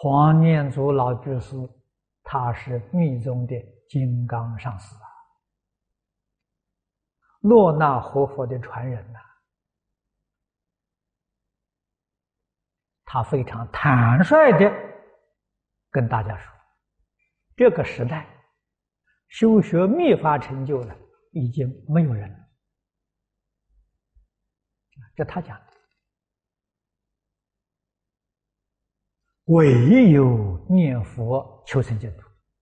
黄念祖老居士，他是密宗的金刚上师啊，诺那活佛的传人呐。他非常坦率的跟大家说，这个时代修学密法成就了，已经没有人了。这他讲的，唯有念佛求生净土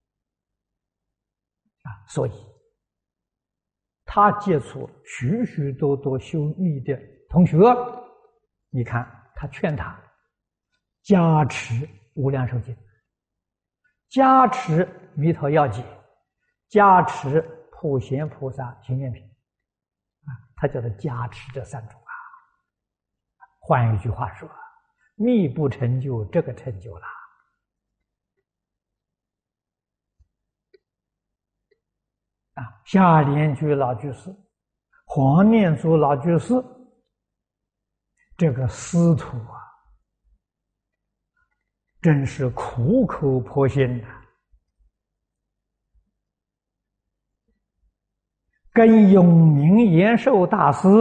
啊！所以他接触许许多多修密的同学，你看他劝他加持无量寿经，加持弥陀要解，加持普贤菩萨行愿品啊，他叫他加持这三种啊。换一句话说，密不成就，这个成就了啊。下莲居老居士、黄念祖老居士，这个师徒啊，真是苦口婆心呐，跟永明延寿大师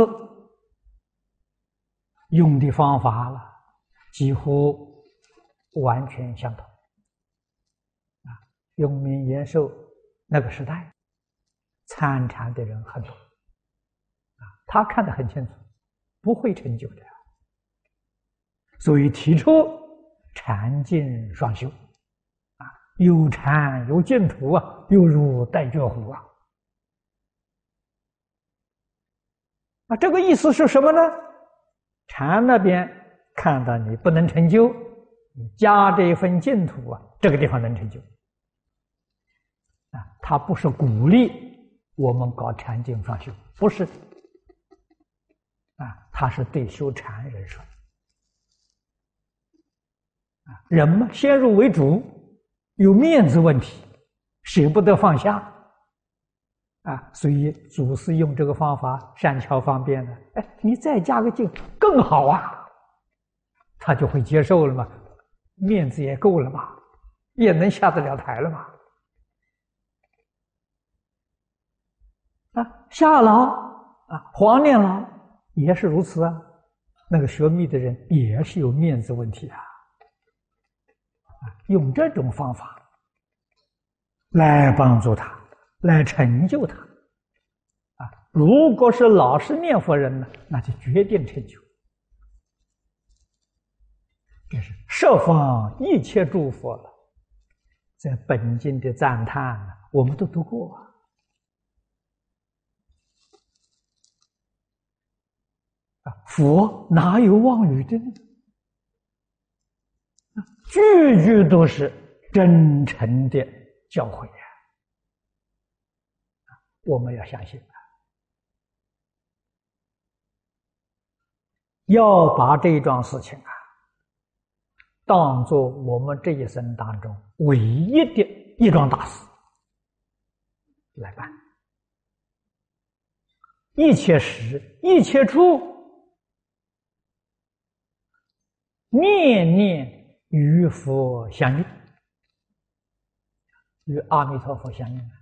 用的方法了，几乎完全相同啊。永明延寿那个时代，参禅的人很多啊，他看得很清楚，不会成就的，所以提出禅净双修啊，有禅有净土啊，犹如戴脚虎啊。啊，这个意思是什么呢？禅那边看到你不能成就，你加这一份净土啊，这个地方能成就啊。他不是鼓励我们搞禅净双修，不是啊，他是对修禅人说啊，人嘛，先入为主，有面子问题，舍不得放下啊，所以祖师用这个方法善巧方便的，哎，你再加个净更好啊，他就会接受了嘛，面子也够了嘛，也能下得了台了嘛。啊，夏老啊，黄念老也是如此啊，那个学密的人也是有面子问题啊，用这种方法来帮助他，来成就他啊！如果是老实念佛人呢，那就决定成就。这是十方一切诸佛了，在本经的赞叹呢，我们都读过啊。佛哪有妄语的呢？句句都是真诚的教诲啊！我们要相信啊，要把这一桩事情啊，当作我们这一生当中唯一的一桩大事来办。一切时，一切处，念念与佛相应，与阿弥陀佛相应。